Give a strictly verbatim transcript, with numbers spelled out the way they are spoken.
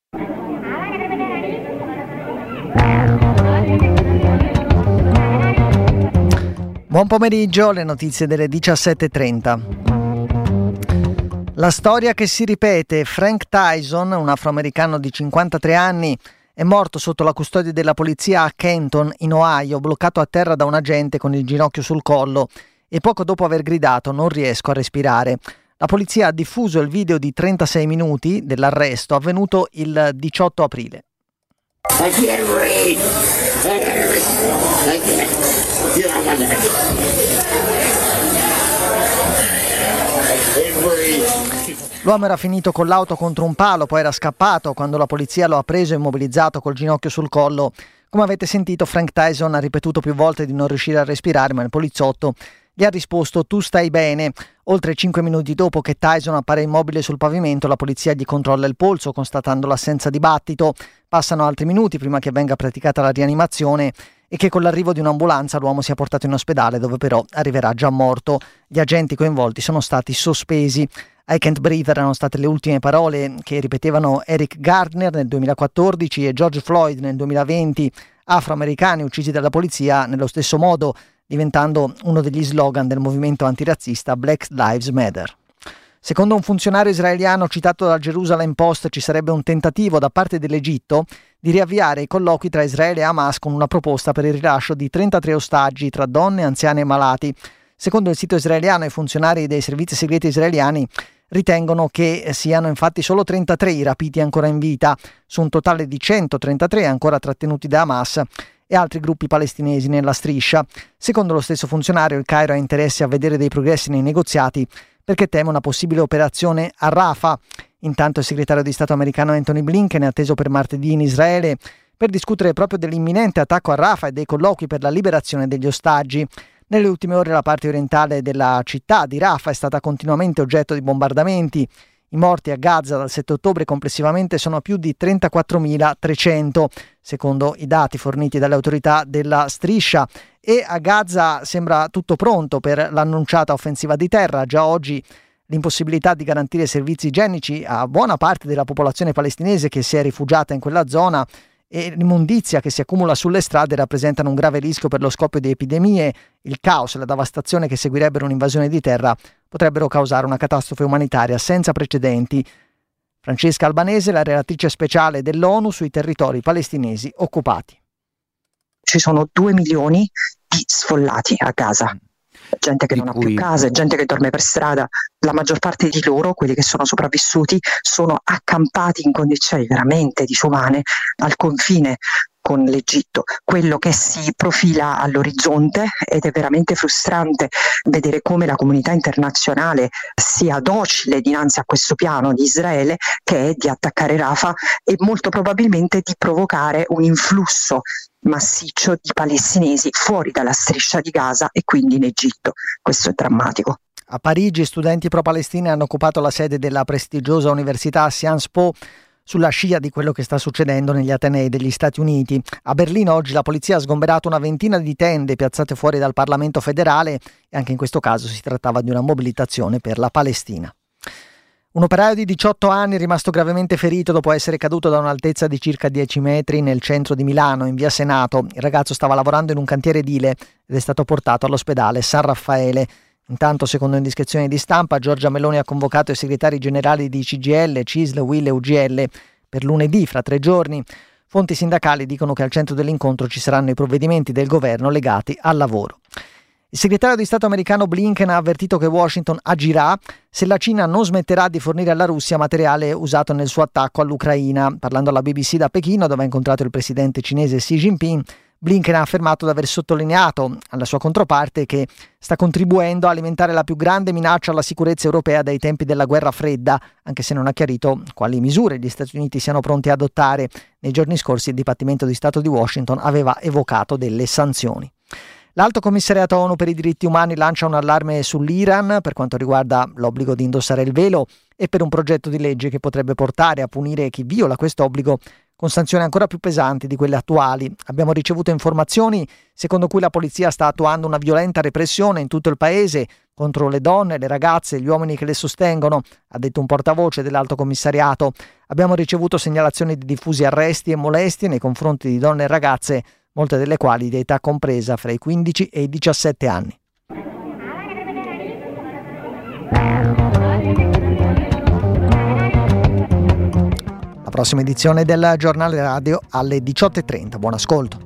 Buon pomeriggio, le notizie delle diciassette e trenta. La storia che si ripete. Frank Tyson, un afroamericano di cinquantatré anni, è morto sotto la custodia della polizia a Kenton, in Ohio, bloccato a terra da un agente con il ginocchio sul collo e poco dopo aver gridato "non riesco a respirare". La polizia ha diffuso il video di trentasei minuti dell'arresto avvenuto il diciotto aprile. I can't breathe. I can't. L'uomo era finito con l'auto contro un palo, poi era scappato quando la polizia lo ha preso e immobilizzato col ginocchio sul collo. Come avete sentito, Frank Tyson ha ripetuto più volte di non riuscire a respirare, ma il poliziotto gli ha risposto "tu stai bene". Oltre cinque minuti dopo che Tyson appare immobile sul pavimento, la polizia gli controlla il polso, constatando l'assenza di battito. Passano altri minuti prima che venga praticata la rianimazione e che con l'arrivo di un'ambulanza l'uomo sia portato in ospedale, dove però arriverà già morto. Gli agenti coinvolti sono stati sospesi. "I can't breathe" erano state le ultime parole che ripetevano Eric Gardner nel duemilaquattordici e George Floyd nel duemilaventi, afroamericani uccisi dalla polizia nello stesso modo, diventando uno degli slogan del movimento antirazzista Black Lives Matter. Secondo un funzionario israeliano citato dal Jerusalem Post, ci sarebbe un tentativo da parte dell'Egitto di riavviare i colloqui tra Israele e Hamas con una proposta per il rilascio di trentatré ostaggi tra donne, anziani e malati. Secondo il sito israeliano, i funzionari dei servizi segreti israeliani ritengono che siano infatti solo trentatré i rapiti ancora in vita, su un totale di centotrentatré ancora trattenuti da Hamas e altri gruppi palestinesi nella striscia. Secondo lo stesso funzionario, il Cairo ha interesse a vedere dei progressi nei negoziati perché teme una possibile operazione a Rafah. Intanto il segretario di Stato americano Anthony Blinken è atteso per martedì in Israele per discutere proprio dell'imminente attacco a Rafah e dei colloqui per la liberazione degli ostaggi. Nelle ultime ore la parte orientale della città di Rafah è stata continuamente oggetto di bombardamenti. I morti a Gaza dal sette ottobre complessivamente sono più di trentaquattromilatrecento, secondo i dati forniti dalle autorità della striscia, e a Gaza sembra tutto pronto per l'annunciata offensiva di terra. Già oggi l'impossibilità di garantire servizi igienici a buona parte della popolazione palestinese che si è rifugiata in quella zona e l'immondizia che si accumula sulle strade rappresentano un grave rischio per lo scoppio di epidemie. Il caos e la devastazione che seguirebbero un'invasione di terra potrebbero causare una catastrofe umanitaria senza precedenti. Francesca Albanese, la relatrice speciale dell'ONU sui territori palestinesi occupati. Ci sono due milioni di sfollati a Gaza, gente che Di non cui... ha più case, gente che dorme per strada. La maggior parte di loro, quelli che sono sopravvissuti, sono accampati in condizioni veramente disumane al confine con l'Egitto. Quello che si profila all'orizzonte, ed è veramente frustrante vedere come la comunità internazionale sia docile dinanzi a questo piano di Israele, che è di attaccare Rafah e molto probabilmente di provocare un influsso massiccio di palestinesi fuori dalla striscia di Gaza e quindi in Egitto. Questo è drammatico. A Parigi studenti pro-palestini hanno occupato la sede della prestigiosa università Sciences Po, sulla scia di quello che sta succedendo negli Atenei degli Stati Uniti. A Berlino oggi la polizia ha sgomberato una ventina di tende piazzate fuori dal Parlamento federale e anche in questo caso si trattava di una mobilitazione per la Palestina. Un operaio di diciotto anni è rimasto gravemente ferito dopo essere caduto da un'altezza di circa dieci metri nel centro di Milano, in via Senato. Il ragazzo stava lavorando in un cantiere edile ed è stato portato all'ospedale San Raffaele. Intanto, secondo indiscrezioni di stampa, Giorgia Meloni ha convocato i segretari generali di C G I L, C I S L, U I L e U G L per lunedì, fra tre giorni. Fonti sindacali dicono che al centro dell'incontro ci saranno i provvedimenti del governo legati al lavoro. Il segretario di Stato americano Blinken ha avvertito che Washington agirà se la Cina non smetterà di fornire alla Russia materiale usato nel suo attacco all'Ucraina. Parlando alla B B C da Pechino, dove ha incontrato il presidente cinese Xi Jinping, Blinken ha affermato di aver sottolineato alla sua controparte che sta contribuendo a alimentare la più grande minaccia alla sicurezza europea dai tempi della guerra fredda, anche se non ha chiarito quali misure gli Stati Uniti siano pronti a adottare. Nei giorni scorsi il Dipartimento di Stato di Washington aveva evocato delle sanzioni. L'Alto Commissariato ONU per i diritti umani lancia un allarme sull'Iran per quanto riguarda l'obbligo di indossare il velo e per un progetto di legge che potrebbe portare a punire chi viola questo obbligo con sanzioni ancora più pesanti di quelle attuali. Abbiamo ricevuto informazioni secondo cui la polizia sta attuando una violenta repressione in tutto il paese contro le donne, le ragazze e gli uomini che le sostengono, ha detto un portavoce dell'Alto Commissariato. Abbiamo ricevuto segnalazioni di diffusi arresti e molestie nei confronti di donne e ragazze, molte delle quali di età compresa fra i quindici e i diciassette anni. La prossima edizione del Giornale Radio alle diciotto e trenta. Buon ascolto.